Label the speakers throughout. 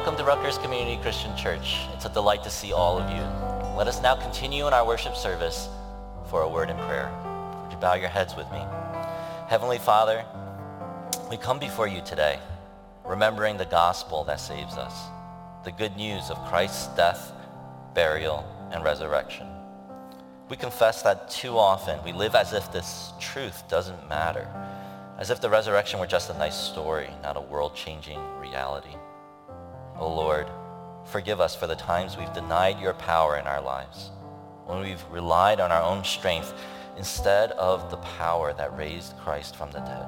Speaker 1: Welcome to Rutgers Community Christian Church. It's a delight to see all of you. Let us now continue in our worship service for a word in prayer. Would you bow your heads with me? Heavenly Father, we come before you today, remembering the gospel that saves us, the good news of Christ's death, burial, and resurrection. We confess that too often we live as if this truth doesn't matter, as if the resurrection were just a nice story, not a world-changing reality. O Lord, forgive us for the times we've denied your power in our lives, when we've relied on our own strength instead of the power that raised Christ from the dead.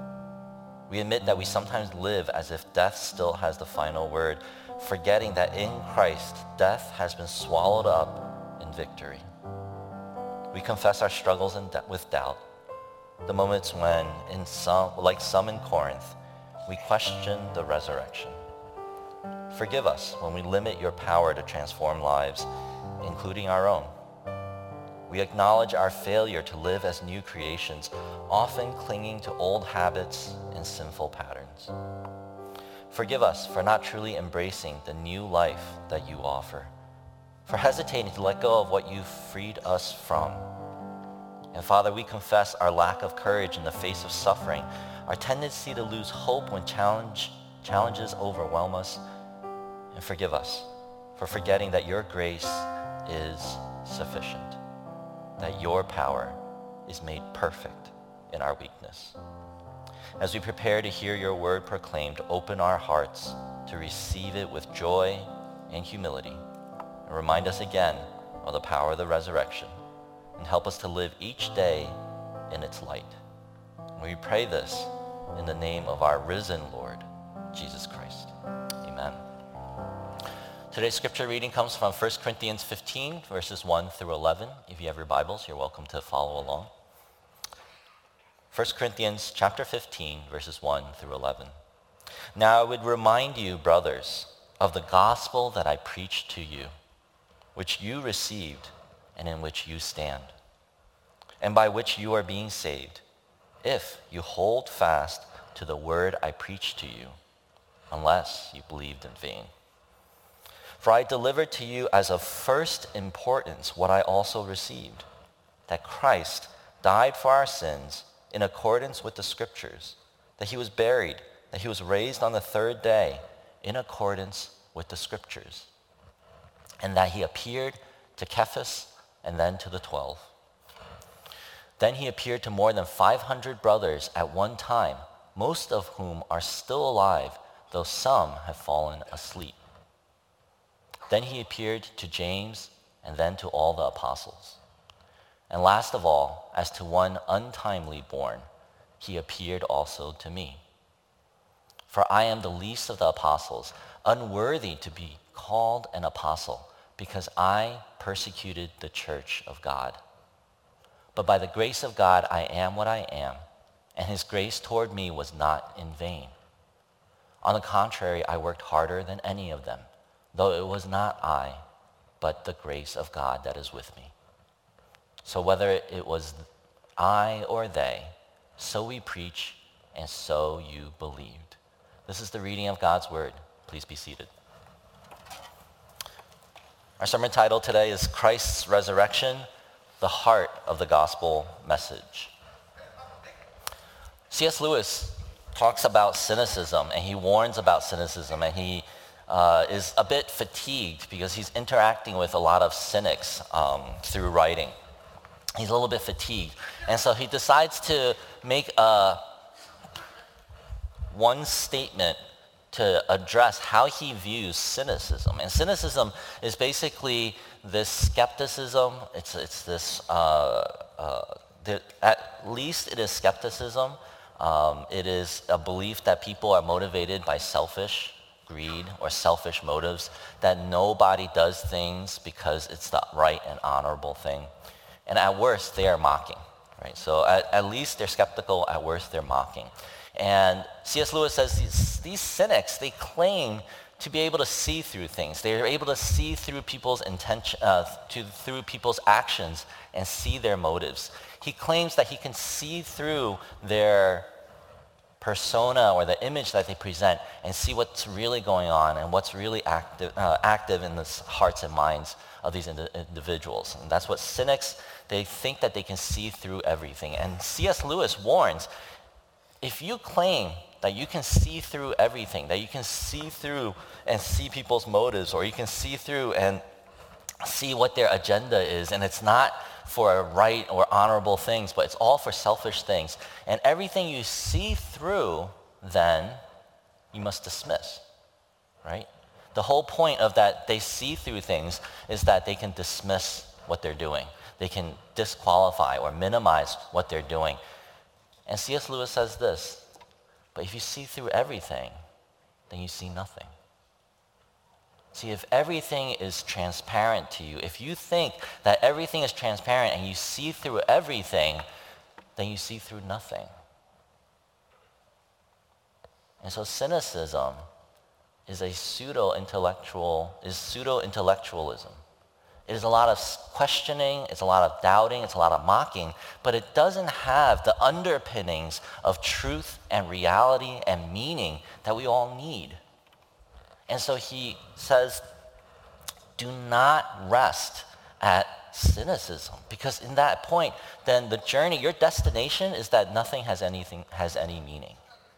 Speaker 1: We admit that we sometimes live as if death still has the final word, forgetting that in Christ, death has been swallowed up in victory. We confess our struggles with doubt, the moments when, like some in Corinth, we question the resurrection. Forgive us when we limit your power to transform lives, including our own. We acknowledge our failure to live as new creations, often clinging to old habits and sinful patterns. Forgive us for not truly embracing the new life that you offer, for hesitating to let go of what you've freed us from. And Father, we confess our lack of courage in the face of suffering, our tendency to lose hope when challenges overwhelm us, and forgive us for forgetting that your grace is sufficient, that your power is made perfect in our weakness. As we prepare to hear your word proclaimed, open our hearts to receive it with joy and humility, and remind us again of the power of the resurrection, and help us to live each day in its light. And we pray this in the name of our risen Lord, Jesus Christ. Amen. Today's scripture reading comes from 1 Corinthians 15, verses 1 through 11. If you have your Bibles, you're welcome to follow along. 1 Corinthians chapter 15, verses 1 through 11. Now I would remind you, brothers, of the gospel that I preached to you, which you received and in which you stand, and by which you are being saved, if you hold fast to the word I preached to you, unless you believed in vain. For I delivered to you as of first importance what I also received, that Christ died for our sins in accordance with the scriptures, that he was buried, that he was raised on the third day in accordance with the scriptures, and that he appeared to Cephas and then to the 12. Then he appeared to more than 500 brothers at one time, most of whom are still alive, though some have fallen asleep. Then he appeared to James and then to all the apostles. And last of all, as to one untimely born, he appeared also to me. For I am the least of the apostles, unworthy to be called an apostle, because I persecuted the church of God. But by the grace of God I am what I am, and his grace toward me was not in vain. On the contrary, I worked harder than any of them, though it was not I, but the grace of God that is with me. So whether it was I or they, so we preach, and so you believed. This is the reading of God's word. Please be seated. Our sermon title today is Christ's Resurrection, the Heart of the Gospel Message. C.S. Lewis talks about cynicism, and he warns about cynicism, and he is a bit fatigued because he's interacting with a lot of cynics through writing. He's a little bit fatigued. And so he decides to make one statement to address how he views cynicism. And cynicism is basically this skepticism. It's this, at least it is skepticism. It is a belief that people are motivated by selfish greed or selfish motives, that nobody does things because it's the right and honorable thing. And at worst, they are mocking, right? So at least they're skeptical, at worst they're mocking. And C.S. Lewis says these cynics, they claim to be able to see through things. They're able to see through people's intention, through people's actions and see their motives. He claims that he can see through their persona or the image that they present and see what's really going on and what's really active in the hearts and minds of these individuals. And that's what cynics, they think that they can see through everything. And C.S. Lewis warns, if you claim that you can see through everything, that you can see through and see people's motives, or you can see through and see what their agenda is, and it's not for right or honorable things, but it's all for selfish things. And everything you see through, then you must dismiss, right? The whole point of that they see through things is that they can dismiss what they're doing. They can disqualify or minimize what they're doing. And C.S. Lewis says this, but if you see through everything, then you see nothing. See, if everything is transparent to you, if you think that everything is transparent and you see through everything, then you see through nothing. And so cynicism is pseudo-intellectualism. It is a lot of questioning, it's a lot of doubting, it's a lot of mocking, but it doesn't have the underpinnings of truth and reality and meaning that we all need. And so he says, do not rest at cynicism, because in that point, then the journey, your destination is that nothing has any meaning.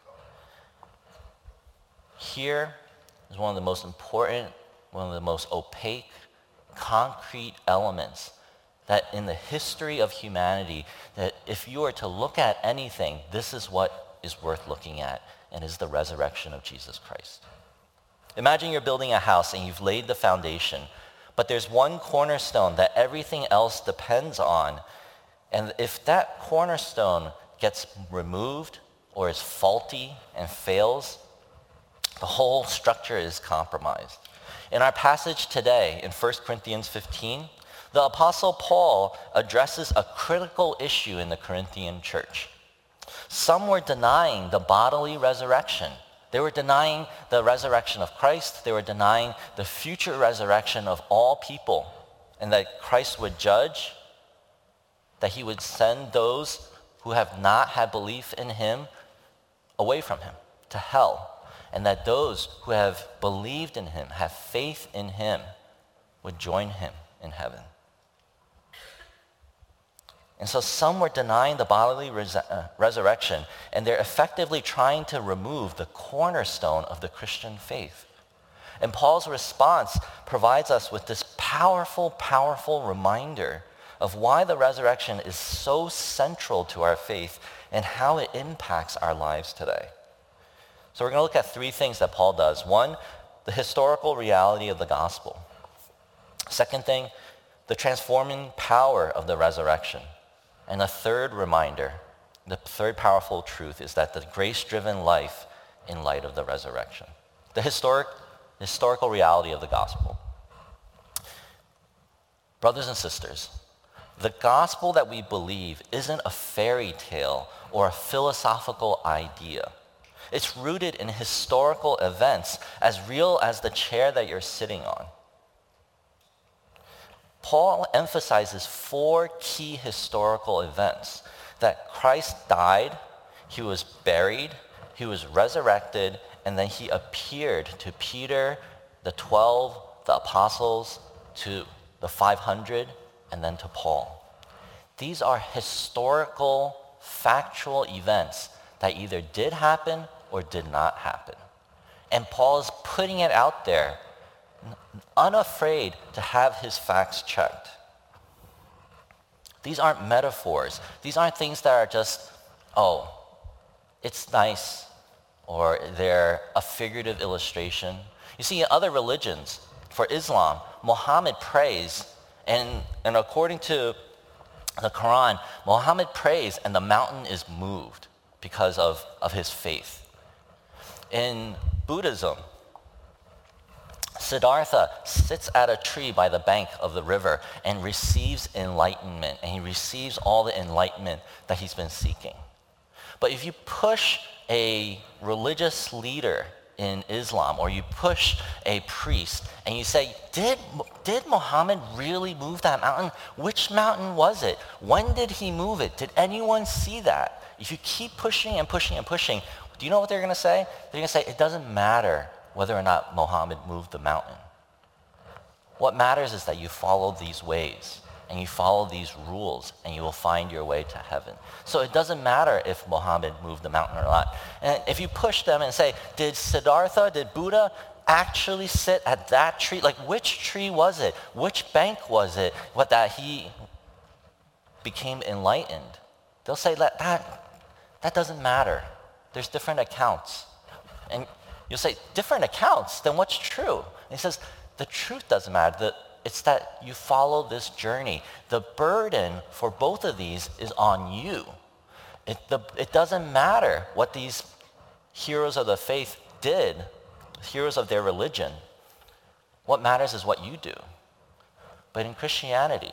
Speaker 1: Here is one of the most important, one of the most opaque, concrete elements that in the history of humanity, that if you were to look at anything, this is what is worth looking at, and is the resurrection of Jesus Christ. Imagine you're building a house and you've laid the foundation, but there's one cornerstone that everything else depends on. And if that cornerstone gets removed or is faulty and fails, the whole structure is compromised. In our passage today, in 1 Corinthians 15, the Apostle Paul addresses a critical issue in the Corinthian church. Some were denying the bodily resurrection. They were denying the resurrection of Christ. They were denying the future resurrection of all people, and that Christ would judge, that he would send those who have not had belief in him away from him to hell, and that those who have believed in him, have faith in him, would join him in heaven. And so some were denying the bodily resurrection, and they're effectively trying to remove the cornerstone of the Christian faith. And Paul's response provides us with this powerful, powerful reminder of why the resurrection is so central to our faith and how it impacts our lives today. So we're going to look at three things that Paul does. One, the historical reality of the gospel. Second thing, the transforming power of the resurrection. And the third reminder, the third powerful truth, is that the grace-driven life in light of the resurrection. The historical reality of the gospel. Brothers and sisters, the gospel that we believe isn't a fairy tale or a philosophical idea. It's rooted in historical events as real as the chair that you're sitting on. Paul emphasizes four key historical events: that Christ died, he was buried, he was resurrected, and then he appeared to Peter, the 12, the apostles, to the 500, and then to Paul. These are historical, factual events that either did happen or did not happen. And Paul is putting it out there, unafraid to have his facts checked. These aren't metaphors. These aren't things that are just, oh, it's nice, or they're a figurative illustration. You see, in other religions, for Islam, Muhammad prays, and according to the Quran, Muhammad prays and the mountain is moved because of his faith. In Buddhism, Siddhartha sits at a tree by the bank of the river and receives enlightenment, and he receives all the enlightenment that he's been seeking. But if you push a religious leader in Islam, or you push a priest, and you say, did Muhammad really move that mountain? Which mountain was it? When did he move it? Did anyone see that? If you keep pushing and pushing and pushing, Do you know what they're going to say? They're going to say, it doesn't matter whether or not Muhammad moved the mountain. What matters is that you follow these ways and you follow these rules and you will find your way to heaven. So it doesn't matter if Muhammad moved the mountain or not. And if you push them and say, did Siddhartha, did Buddha actually sit at that tree? Like, which tree was it? Which bank was it that he became enlightened? They'll say that doesn't matter. There's different accounts. And you'll say, different accounts? Then what's true? And he says, the truth doesn't matter. It's that you follow this journey. The burden for both of these is on you. It doesn't matter what these heroes of the faith did, heroes of their religion. What matters is what you do. But in Christianity,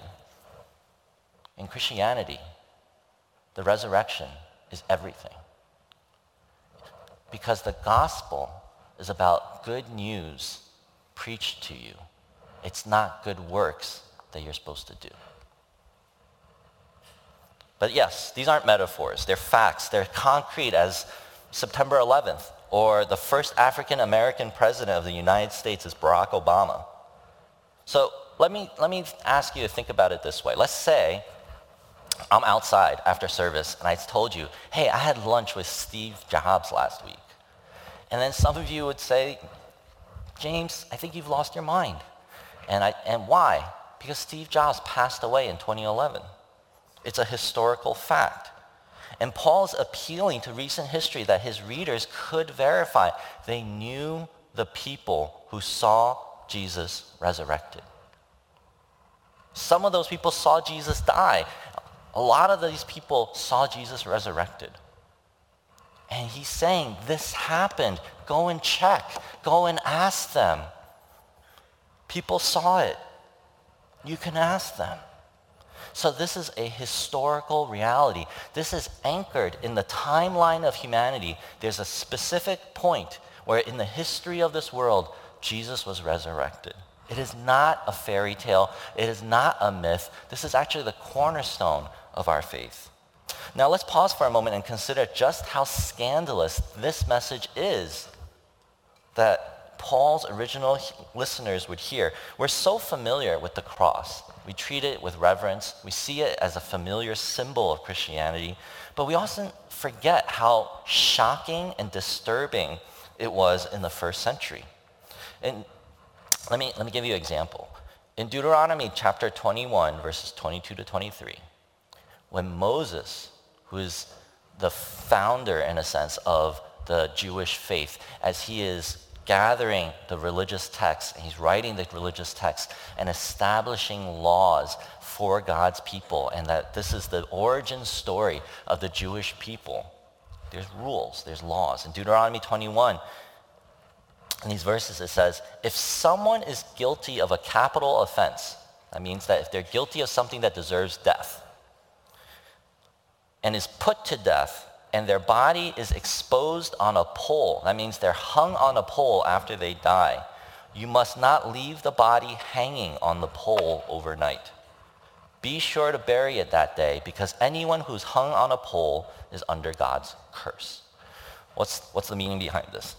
Speaker 1: the resurrection is everything. Because the gospel is about good news preached to you. It's not good works that you're supposed to do. But yes, these aren't metaphors. They're facts. They're concrete as September 11th, or the first African American president of the United States is Barack Obama. So let me ask you to think about it this way. Let's say I'm outside after service and I told you, hey, I had lunch with Steve Jobs last week. And then some of you would say, James, I think you've lost your mind. And why? Because Steve Jobs passed away in 2011. It's a historical fact. And Paul's appealing to recent history that his readers could verify. They knew the people who saw Jesus resurrected. Some of those people saw Jesus die. A lot of these people saw Jesus resurrected. And he's saying, this happened. Go and check. Go and ask them. People saw it. You can ask them. So this is a historical reality. This is anchored in the timeline of humanity. There's a specific point where in the history of this world, Jesus was resurrected. It is not a fairy tale. It is not a myth. This is actually the cornerstone of our faith. Now let's pause for a moment and consider just how scandalous this message is that Paul's original listeners would hear. We're so familiar with the cross. We treat it with reverence. We see it as a familiar symbol of Christianity. But we often forget how shocking and disturbing it was in the first century. And let me give you an example. In Deuteronomy chapter 21, verses 22 to 23, when Moses, who is the founder, in a sense, of the Jewish faith, as he is gathering the religious texts, and he's writing the religious texts and establishing laws for God's people, and that this is the origin story of the Jewish people. There's rules, there's laws. In Deuteronomy 21, in these verses it says, if someone is guilty of a capital offense, that means that if they're guilty of something that deserves death, and is put to death, and their body is exposed on a pole, that means they're hung on a pole after they die, you must not leave the body hanging on the pole overnight. Be sure to bury it that day, because anyone who's hung on a pole is under God's curse. What's the meaning behind this?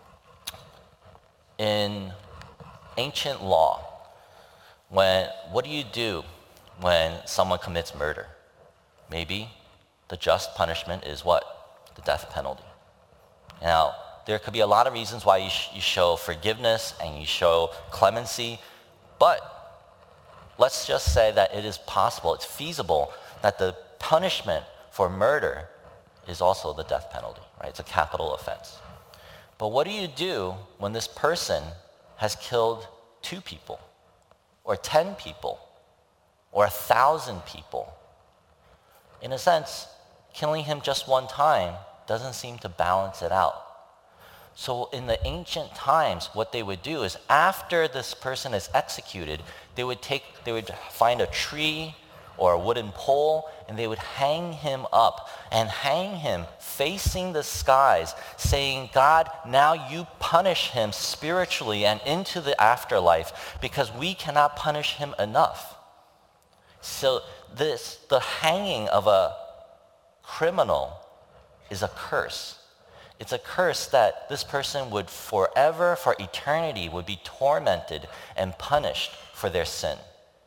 Speaker 1: In ancient law, what do you do when someone commits murder? Maybe the just punishment is what? The death penalty. Now, there could be a lot of reasons why you show forgiveness and you show clemency, but let's just say that it is possible, it's feasible, that the punishment for murder is also the death penalty, right? It's a capital offense. But what do you do when this person has killed 2 people, or 10 people, or 1,000 people? In a sense, killing him just one time doesn't seem to balance it out. So in the ancient times, what they would do is after this person is executed, they would find a tree or a wooden pole, and they would hang him up and hang him facing the skies, saying, God, now you punish him spiritually and into the afterlife, because we cannot punish him enough. So the hanging of a criminal is a curse. It's a curse that this person would forever, for eternity, would be tormented and punished for their sin.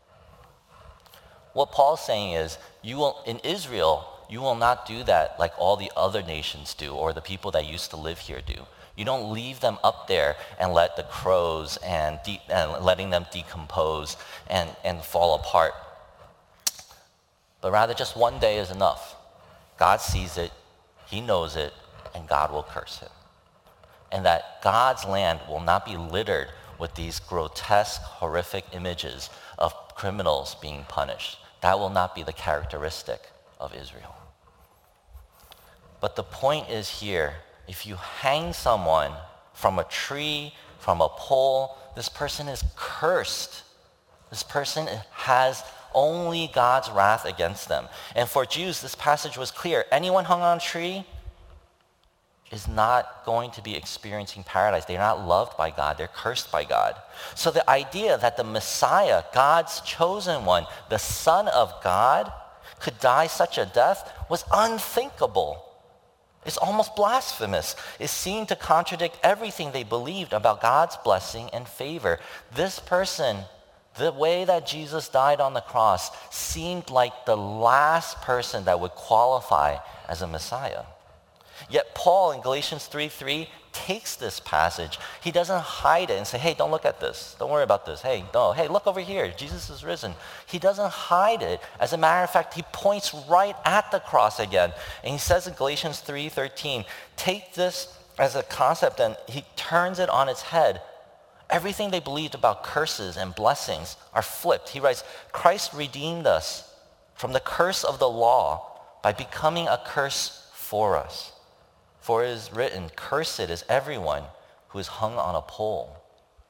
Speaker 1: What Paul's saying is, in Israel, you will not do that like all the other nations do, or the people that used to live here do. You don't leave them up there and let the crows and letting them decompose and fall apart. But rather, just one day is enough. God sees it, he knows it, and God will curse him. And that God's land will not be littered with these grotesque, horrific images of criminals being punished. That will not be the characteristic of Israel. But the point is here, if you hang someone from a tree, from a pole, this person is cursed. This person has only God's wrath against them. And for Jews, this passage was clear. Anyone hung on a tree is not going to be experiencing paradise. They're not loved by God. They're cursed by God. So the idea that the Messiah, God's chosen one, the Son of God, could die such a death was unthinkable. It's almost blasphemous. It seemed to contradict everything they believed about God's blessing and favor. This person, the way that Jesus died on the cross, seemed like the last person that would qualify as a Messiah. Yet Paul in Galatians 3:3 takes this passage. He doesn't hide it and say, hey, don't look at this. Don't worry about this. Hey, no. Hey, look over here. Jesus is risen. He doesn't hide it. As a matter of fact, he points right at the cross again. And he says in Galatians 3:13, take this as a concept and he turns it on its head. Everything they believed about curses and blessings are flipped. He writes, Christ redeemed us from the curse of the law by becoming a curse for us. For it is written, cursed is everyone who is hung on a pole.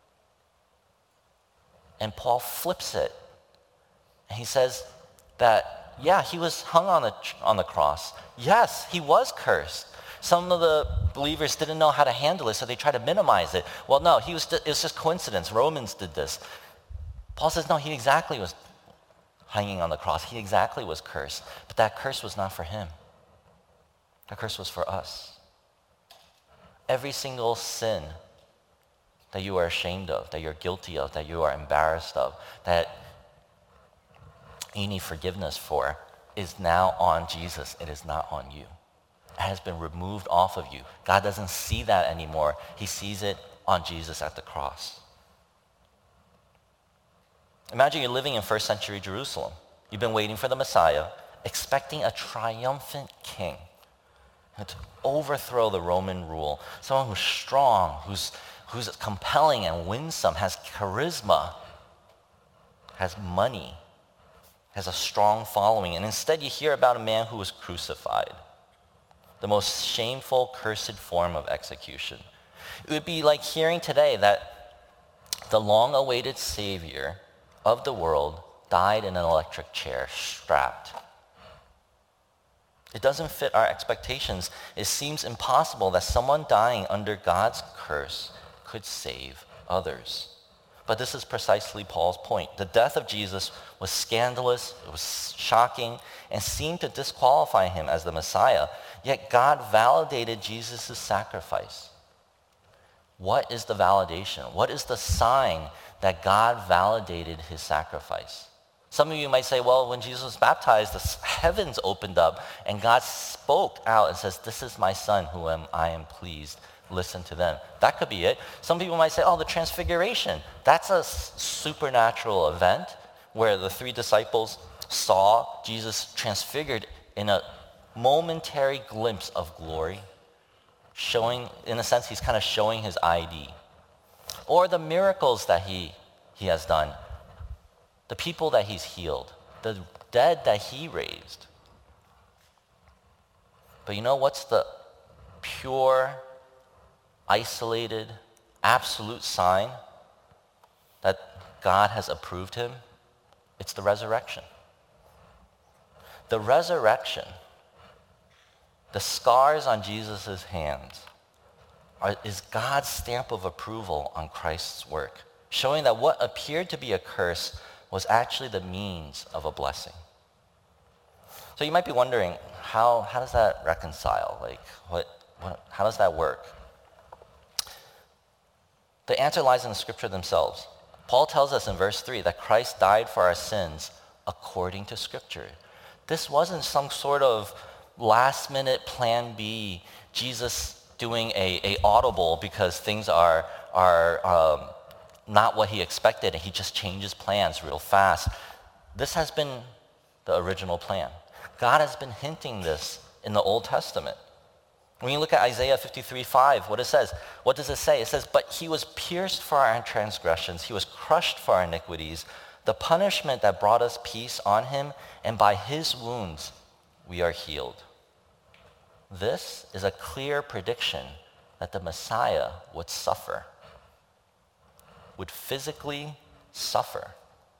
Speaker 1: And Paul flips it. And he says that, yeah, he was hung on the cross. Yes, he was cursed. Some of the believers didn't know how to handle it, so they tried to minimize it. Well, no, it was just coincidence. Romans did this. Paul says, no, he exactly was hanging on the cross. He exactly was cursed. But that curse was not for him. That curse was for us. Every single sin that you are ashamed of, that you're guilty of, that you are embarrassed of, that you need forgiveness for, is now on Jesus. It is not on you. It has been removed off of you. God doesn't see that anymore. He sees it on Jesus at the cross. Imagine you're living in first century Jerusalem. You've been waiting for the Messiah, expecting a triumphant king to overthrow the Roman rule. Someone who's strong, who's compelling and winsome, has charisma, has money, has a strong following. And instead you hear about a man who was crucified. The most shameful, cursed form of execution. It would be like hearing today that the long-awaited Savior of the world died in an electric chair, strapped. It doesn't fit our expectations. It seems impossible that someone dying under God's curse could save others. But this is precisely Paul's point. The death of Jesus was scandalous, it was shocking, and seemed to disqualify him as the Messiah. Yet God validated Jesus' sacrifice. What is the validation? What is the sign that God validated his sacrifice? Some of you might say, well, when Jesus was baptized, the heavens opened up and God spoke out and says, this is my son whom I am pleased. Listen to them. That could be it. Some people might say, oh, the transfiguration. That's a supernatural event where the 3 disciples saw Jesus transfigured in a momentary glimpse of glory, showing, in a sense, he's kind of showing his ID. Or the miracles that he has done. The people that he's healed, the dead that he raised. But you know what's the pure, isolated, absolute sign that God has approved him? It's the resurrection. The resurrection, the scars on Jesus' hands, is God's stamp of approval on Christ's work, showing that what appeared to be a curse was actually the means of a blessing. So you might be wondering, how does that reconcile? Like, How does that work? The answer lies in the scripture themselves. Paul tells us in verse 3 that Christ died for our sins according to scripture. This wasn't some sort of last minute plan B, Jesus doing a audible because things are not what he expected and he just changes plans real fast. This has been the original plan. God has been hinting this in the Old Testament. When you look at Isaiah 53:5, what does it say? It says, "But he was pierced for our transgressions, he was crushed for our iniquities. The punishment that brought us peace on him, and by his wounds we are healed." This is a clear prediction that the Messiah would suffer, would physically suffer.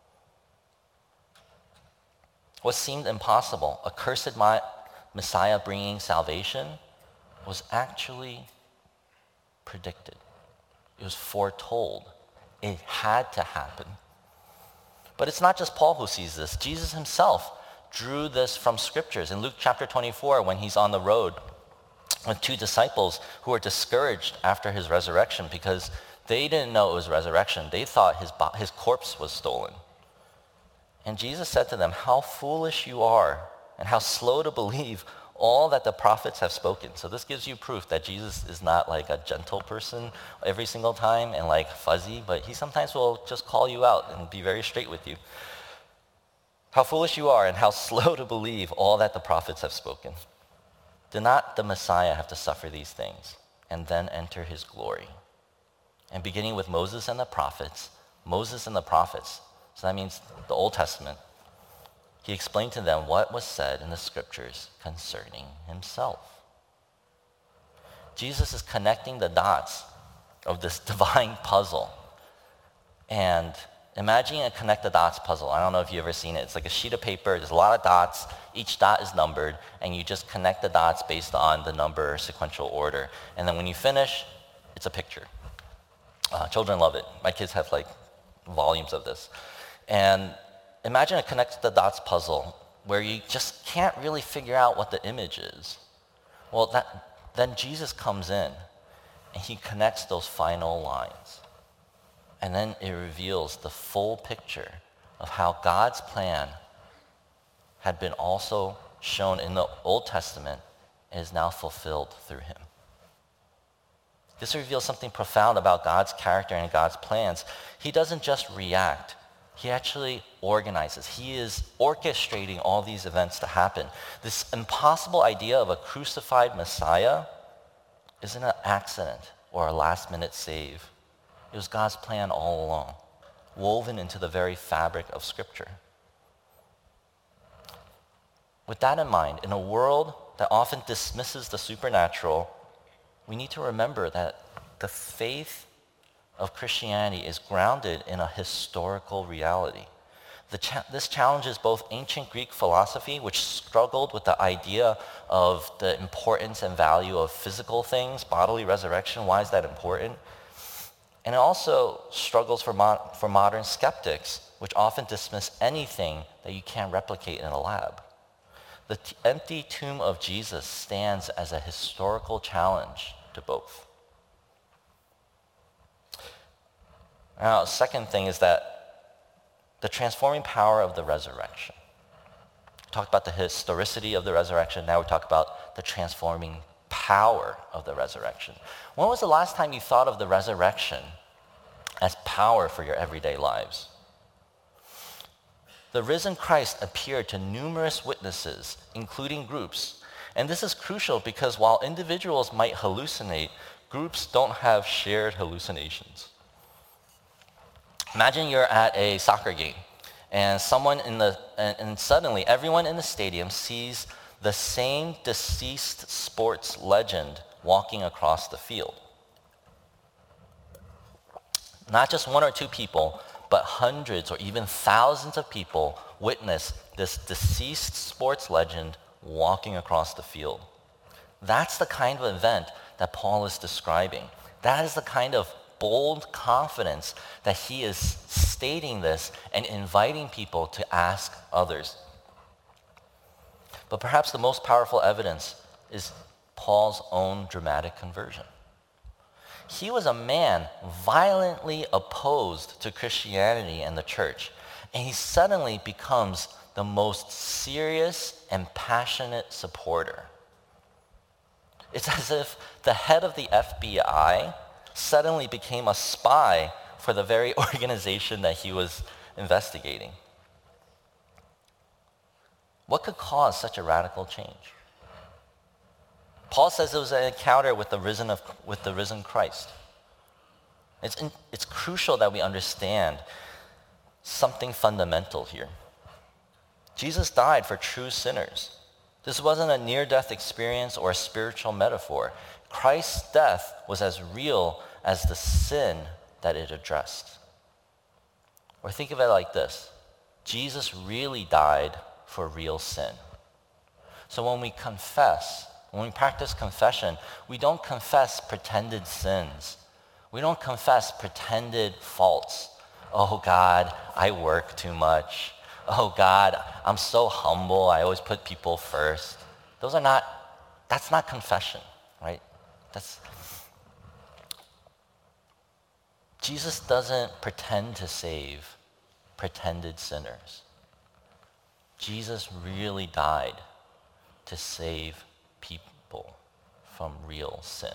Speaker 1: What seemed impossible, a cursed Messiah bringing salvation, was actually predicted. It was foretold. It had to happen. But it's not just Paul who sees this. Jesus himself drew this from scriptures. In Luke chapter 24, when he's on the road with two disciples who were discouraged after his resurrection because they didn't know it was resurrection. They thought his corpse was stolen. And Jesus said to them, "How foolish you are, and how slow to believe all that the prophets have spoken." So this gives you proof that Jesus is not like a gentle person every single time and like fuzzy, but he sometimes will just call you out and be very straight with you. "How foolish you are, and how slow to believe all that the prophets have spoken. Did not the Messiah have to suffer these things and then enter his glory?" And beginning with Moses and the prophets, so that means the Old Testament, he explained to them what was said in the scriptures concerning himself. Jesus is connecting the dots of this divine puzzle. And imagine a connect the dots puzzle. I don't know if you've ever seen it. It's like a sheet of paper. There's a lot of dots. Each dot is numbered, and you just connect the dots based on the number sequential order. And then when you finish, it's a picture. Children love it. My kids have like volumes of this. And imagine a connect the dots puzzle where you just can't really figure out what the image is. Well, then Jesus comes in and he connects those final lines. And then it reveals the full picture of how God's plan had been also shown in the Old Testament and is now fulfilled through him. This reveals something profound about God's character and God's plans. He doesn't just react. He actually organizes. He is orchestrating all these events to happen. This impossible idea of a crucified Messiah isn't an accident or a last-minute save. It was God's plan all along, woven into the very fabric of Scripture. With that in mind, in a world that often dismisses the supernatural, we need to remember that the faith of Christianity is grounded in a historical reality. This challenges both ancient Greek philosophy, which struggled with the idea of the importance and value of physical things, bodily resurrection. Why is that important? And it also struggles for modern skeptics, which often dismiss anything that you can't replicate in a lab. The empty tomb of Jesus stands as a historical challenge to both. Now, the second thing is that the transforming power of the resurrection. We talked about the historicity of the resurrection. Now we talk about the transforming power of the resurrection. When was the last time you thought of the resurrection as power for your everyday lives? The risen Christ appeared to numerous witnesses, including groups. And this is crucial because while individuals might hallucinate, groups don't have shared hallucinations. Imagine you're at a soccer game and suddenly everyone in the stadium sees the same deceased sports legend walking across the field. Not just one or two people, but hundreds or even thousands of people witness this deceased sports legend walking across the field. That's the kind of event that Paul is describing. That is the kind of bold confidence that he is stating this and inviting people to ask others. But perhaps the most powerful evidence is Paul's own dramatic conversion. He was a man violently opposed to Christianity and the church, and he suddenly becomes the most serious and passionate supporter. It's as if the head of the FBI suddenly became a spy for the very organization that he was investigating. What could cause such a radical change? Paul says it was an encounter with the risen Christ. It's crucial that we understand something fundamental here. Jesus died for true sinners. This wasn't a near-death experience or a spiritual metaphor. Christ's death was as real as the sin that it addressed. Or think of it like this. Jesus really died for real sin. So when we practice confession, we don't confess pretended sins. We don't confess pretended faults. Oh God, I work too much. Oh God, I'm so humble. I always put people first. That's not confession, right? Jesus doesn't pretend to save pretended sinners. Jesus really died to save people from real sin.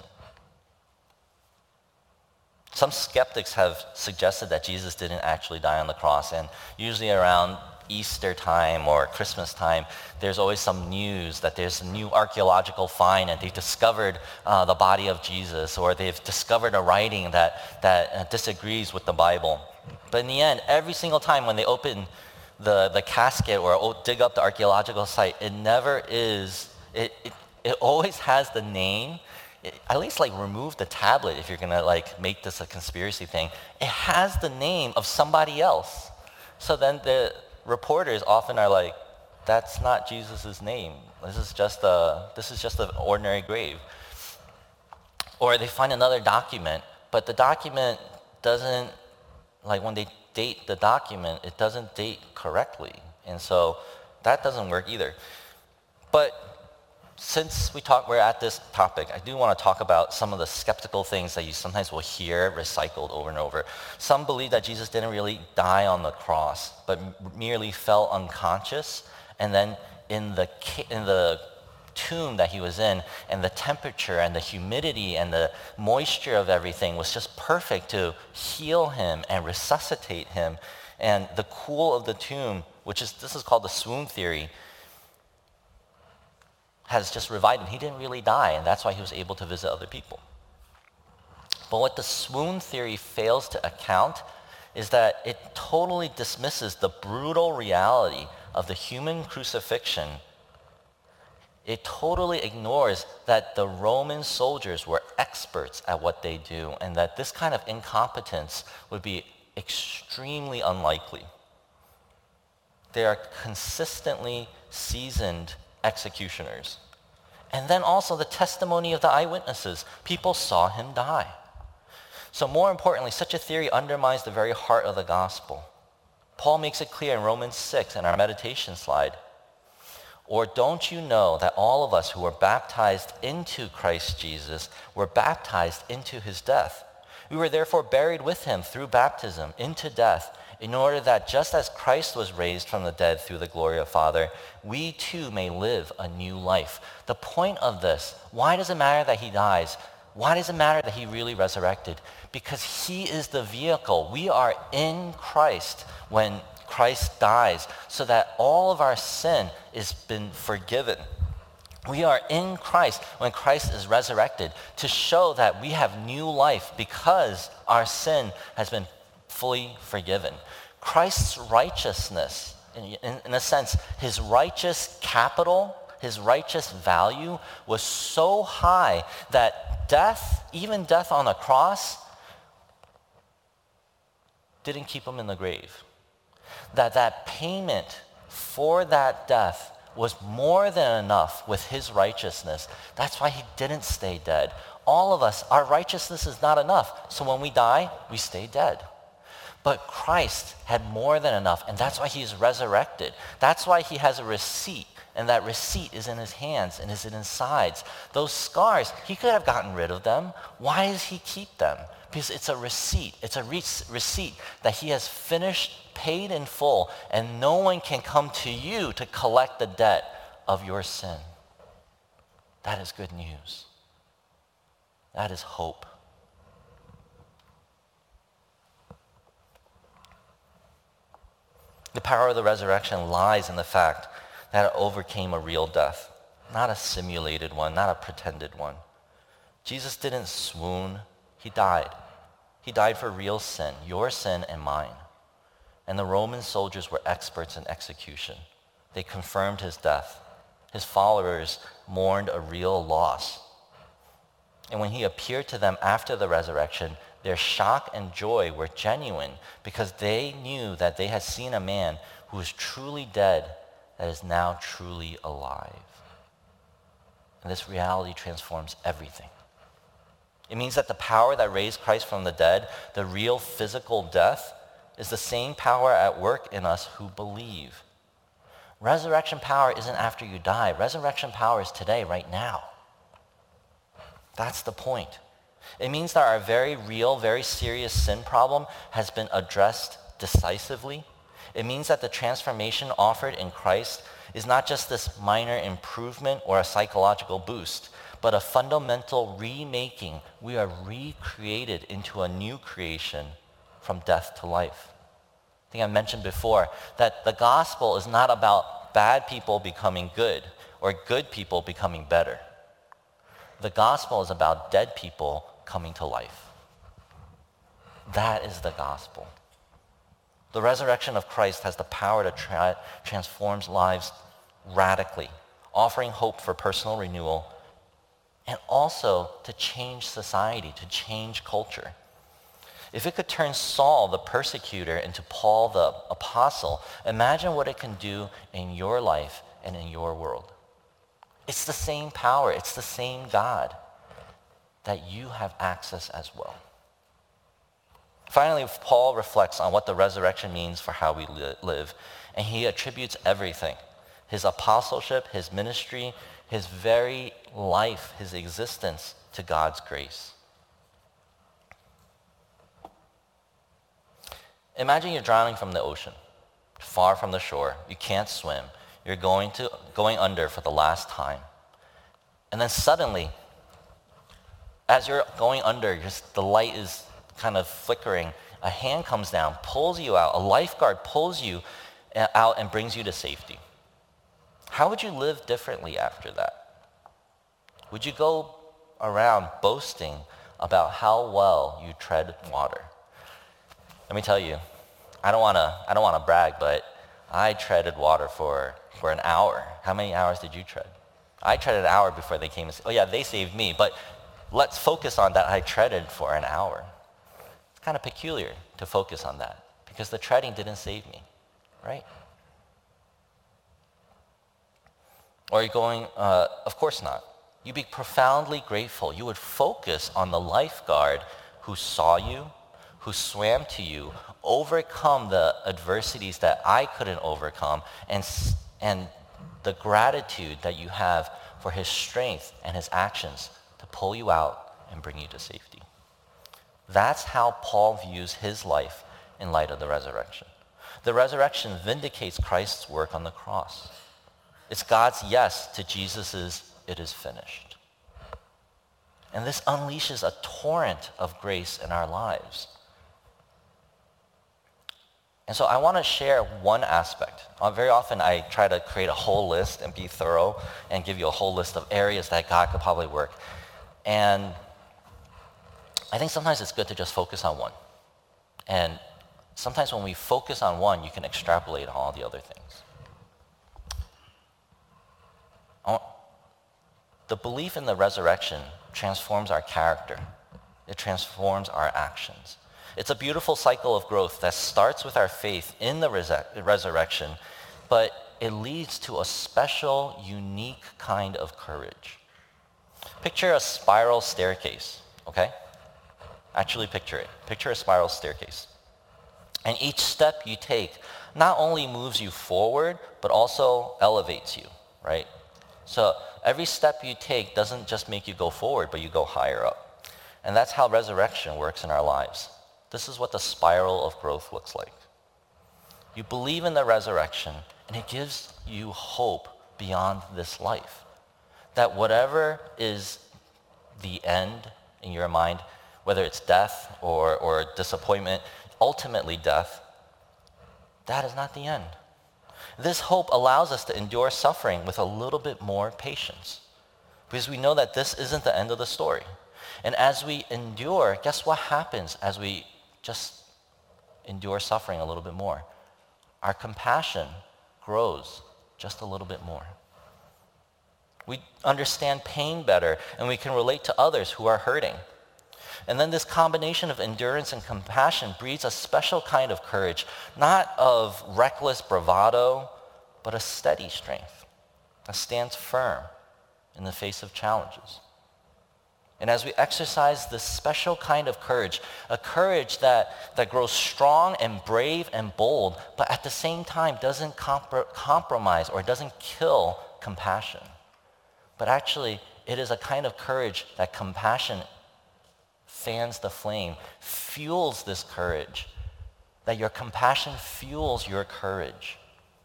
Speaker 1: Some skeptics have suggested that Jesus didn't actually die on the cross, and usually around Easter time or Christmas time, there's always some news that there's a new archaeological find and they've discovered the body of Jesus, or they've discovered a writing that disagrees with the Bible. But in the end, every single time when they open the casket or dig up the archaeological site, it never is, it always has the name. At least remove the tablet if you're gonna make this a conspiracy thing. It has the name of somebody else. So then the reporters often are like, that's not Jesus' name. This is just an ordinary grave. Or they find another document, but the document doesn't, when they date the document, it doesn't date correctly. And so that doesn't work either. But since we're at this topic, I do want to talk about some of the skeptical things that you sometimes will hear recycled over and over. Some believe that Jesus didn't really die on the cross, but merely fell unconscious, and then in the tomb that he was in, and the temperature and the humidity and the moisture of everything was just perfect to heal him and resuscitate him. And the cool of the tomb, this is called the swoon theory, has just revived him. He didn't really die, and that's why he was able to visit other people. But what the swoon theory fails to account is that it totally dismisses the brutal reality of the human crucifixion. It totally ignores that the Roman soldiers were experts at what they do, and that this kind of incompetence would be extremely unlikely. They are consistently seasoned executioners. And then also the testimony of the eyewitnesses. People saw him die. So more importantly, such a theory undermines the very heart of the gospel. Paul makes it clear in Romans 6 in our meditation slide. Or don't you know that all of us who were baptized into Christ Jesus were baptized into his death? We were therefore buried with him through baptism into death, in order that just as Christ was raised from the dead through the glory of Father, we too may live a new life. The point of this, why does it matter that he dies? Why does it matter that he really resurrected? Because he is the vehicle. We are in Christ when Christ dies, so that all of our sin has been forgiven. We are in Christ when Christ is resurrected to show that we have new life because our sin has been fully forgiven. Christ's righteousness, in a sense, his righteous capital, his righteous value was so high that death, even death on a cross, didn't keep him in the grave. That payment for that death was more than enough with his righteousness. That's why he didn't stay dead. All of us, our righteousness is not enough. So when we die, we stay dead. But Christ had more than enough, and that's why he's resurrected. That's why he has a receipt And that receipt is in his hands and is in his sides. Those scars, he could have gotten rid of them. Why does he keep them? Because it's a receipt. It's a receipt that he has finished, paid in full, and no one can come to you to collect the debt of your sin. That is good news. That is hope. The power of the resurrection lies in the fact that it overcame a real death, not a simulated one, not a pretended one. Jesus didn't swoon, he died. He died for real sin, your sin and mine. And the Roman soldiers were experts in execution. They confirmed his death. His followers mourned a real loss. And when he appeared to them after the resurrection, their shock and joy were genuine because they knew that they had seen a man who was truly dead that is now truly alive. And this reality transforms everything. It means that the power that raised Christ from the dead, the real physical death, is the same power at work in us who believe. Resurrection power isn't after you die. Resurrection power is today, right now. That's the point. It means that our very real, very serious sin problem has been addressed decisively. It means that the transformation offered in Christ is not just this minor improvement or a psychological boost, but a fundamental remaking. We are recreated into a new creation from death to life. I think I mentioned before that the gospel is not about bad people becoming good or good people becoming better. The gospel is about dead people coming to life. That is the gospel. The resurrection of Christ has the power to transform lives radically, offering hope for personal renewal and also to change society, to change culture. If it could turn Saul, the persecutor, into Paul, the apostle, imagine what it can do in your life and in your world. It's the same power. It's the same God that you have access as well. Finally, Paul reflects on what the resurrection means for how we live, and he attributes everything, his apostleship, his ministry, his very life, his existence, to God's grace. Imagine you're drowning from the ocean, far from the shore. You can't swim. You're going under for the last time. And then suddenly, as you're going under, the light is kind of flickering. A hand comes down, pulls you out. A lifeguard pulls you out and brings you to safety. How would you live differently after that? Would you go around boasting about how well you tread water? Let me tell you, I don't want to brag, but I treaded water for an hour. How many hours did you tread? I treaded an hour before they came and said, oh yeah, they saved me, but let's focus on that I treaded for an hour. It's kind of peculiar to focus on that because the treading didn't save me, right? Or are you going, of course not. You'd be profoundly grateful. You would focus on the lifeguard who saw you, who swam to you, overcome the adversities that I couldn't overcome, and the gratitude that you have for his strength and his actions to pull you out and bring you to safety. That's how Paul views his life in light of the resurrection. The resurrection vindicates Christ's work on the cross. It's God's yes to Jesus' "it is finished." And this unleashes a torrent of grace in our lives. And so I want to share one aspect. Very often I try to create a whole list and be thorough and give you a whole list of areas that God could probably work. And I think sometimes it's good to just focus on one. And sometimes when we focus on one, you can extrapolate on all the other things. The belief in the resurrection transforms our character. It transforms our actions. It's a beautiful cycle of growth that starts with our faith in the resurrection, but it leads to a special, unique kind of courage. Picture a spiral staircase, okay? Actually picture it. Picture a spiral staircase. And each step you take not only moves you forward, but also elevates you. right? So every step you take doesn't just make you go forward, but you go higher up. And that's how resurrection works in our lives. This is what the spiral of growth looks like. You believe in the resurrection, and it gives you hope beyond this life. That whatever is the end in your mind, whether it's death or disappointment, ultimately death, that is not the end. This hope allows us to endure suffering with a little bit more patience, because we know that this isn't the end of the story. And as we endure, guess what happens as we just endure suffering a little bit more? Our compassion grows just a little bit more. We understand pain better, and we can relate to others who are hurting. And then this combination of endurance and compassion breeds a special kind of courage, not of reckless bravado, but a steady strength that stands firm in the face of challenges. And as we exercise this special kind of courage, a courage that grows strong and brave and bold, but at the same time doesn't compromise or doesn't kill compassion. But actually, it is a kind of courage that compassion fans the flame, fuels this courage, that your compassion fuels your courage.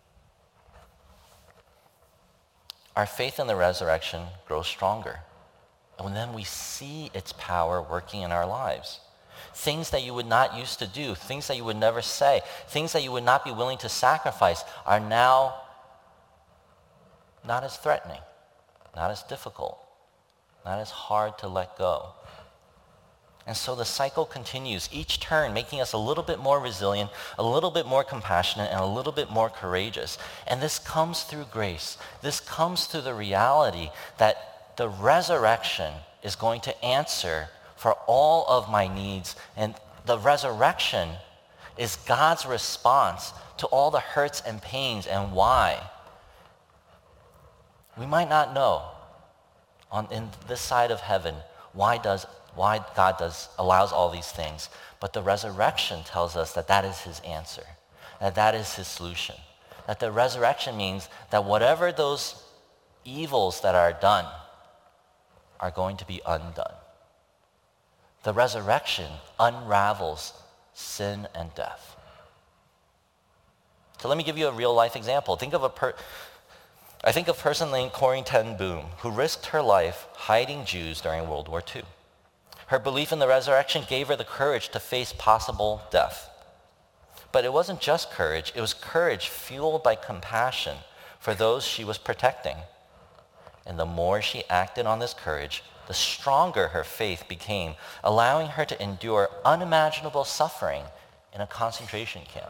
Speaker 1: Our faith in the resurrection grows stronger. And then we see its power working in our lives. Things that you would not used to do, things that you would never say, things that you would not be willing to sacrifice are now not as threatening, not as difficult, not as hard to let go. And so the cycle continues, each turn making us a little bit more resilient, a little bit more compassionate, and a little bit more courageous. And this comes through grace. This comes through the reality that the resurrection is going to answer for all of my needs. And the resurrection is God's response to all the hurts and pains. And why? We might not know in this side of heaven why God allows all these things. But the resurrection tells us that that is his answer, that is his solution. That the resurrection means that whatever those evils that are done are going to be undone. The resurrection unravels sin and death. So let me give you a real life example. I think of a person named Corrie ten Boom who risked her life hiding Jews during World War II. Her belief in the resurrection gave her the courage to face possible death. But it wasn't just courage, it was courage fueled by compassion for those she was protecting. And the more she acted on this courage, the stronger her faith became, allowing her to endure unimaginable suffering in a concentration camp.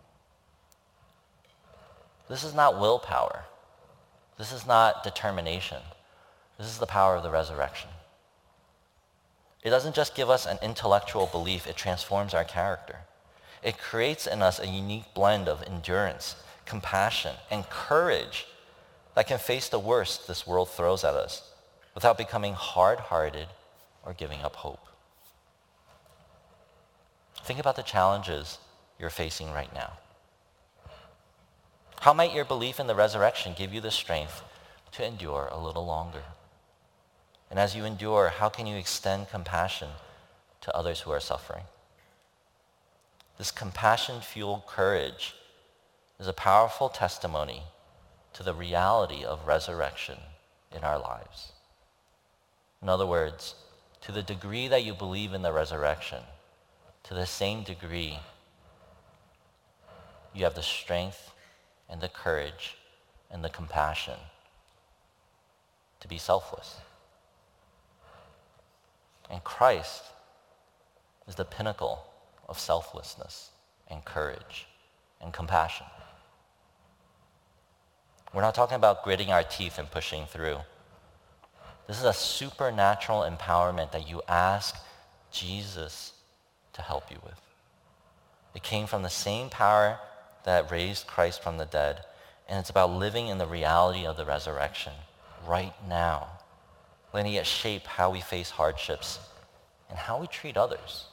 Speaker 1: This is not willpower. This is not determination. This is the power of the resurrection. It doesn't just give us an intellectual belief, it transforms our character. It creates in us a unique blend of endurance, compassion, and courage that can face the worst this world throws at us without becoming hard-hearted or giving up hope. Think about the challenges you're facing right now. How might your belief in the resurrection give you the strength to endure a little longer? And as you endure, how can you extend compassion to others who are suffering? This compassion-fueled courage is a powerful testimony to the reality of resurrection in our lives. In other words, to the degree that you believe in the resurrection, to the same degree you have the strength and the courage and the compassion to be selfless. And Christ is the pinnacle of selflessness and courage and compassion. We're not talking about gritting our teeth and pushing through. This is a supernatural empowerment that you ask Jesus to help you with. It came from the same power that raised Christ from the dead, and it's about living in the reality of the resurrection right now, letting it shape how we face hardships and how we treat others.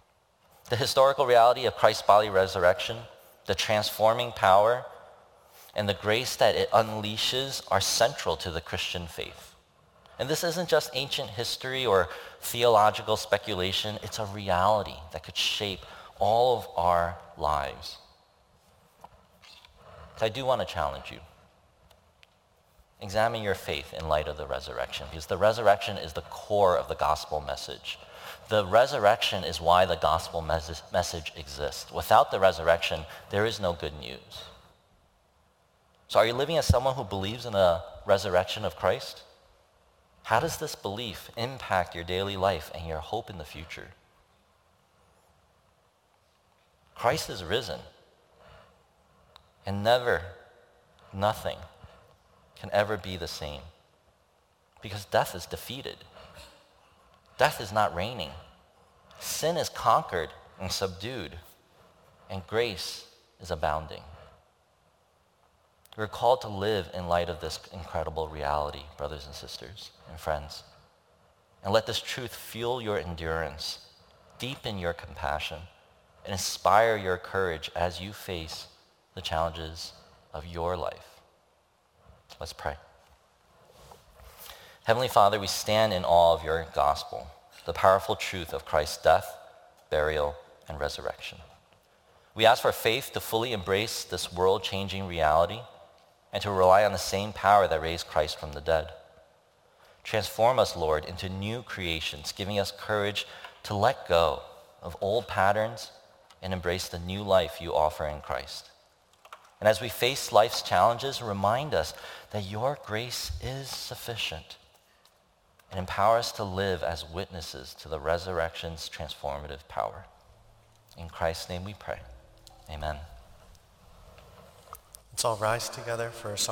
Speaker 1: The historical reality of Christ's bodily resurrection, the transforming power, and the grace that it unleashes are central to the Christian faith. And this isn't just ancient history or theological speculation. It's a reality that could shape all of our lives. So I do want to challenge you. Examine your faith in light of the resurrection, because the resurrection is the core of the gospel message. The resurrection is why the gospel message exists. Without the resurrection, there is no good news. So are you living as someone who believes in the resurrection of Christ? How does this belief impact your daily life and your hope in the future? Christ is risen, and nothing can ever be the same, because death is defeated. Death is not reigning. Sin is conquered and subdued, and grace is abounding. We're called to live in light of this incredible reality, brothers and sisters and friends. And let this truth fuel your endurance, deepen your compassion, and inspire your courage as you face the challenges of your life. Let's pray. Heavenly Father, we stand in awe of your gospel, the powerful truth of Christ's death, burial, and resurrection. We ask for faith to fully embrace this world-changing reality and to rely on the same power that raised Christ from the dead. Transform us, Lord, into new creations, giving us courage to let go of old patterns and embrace the new life you offer in Christ. And as we face life's challenges, remind us that your grace is sufficient, and empower us to live as witnesses to the resurrection's transformative power. In Christ's name we pray. Amen.
Speaker 2: Let's all rise together for a song.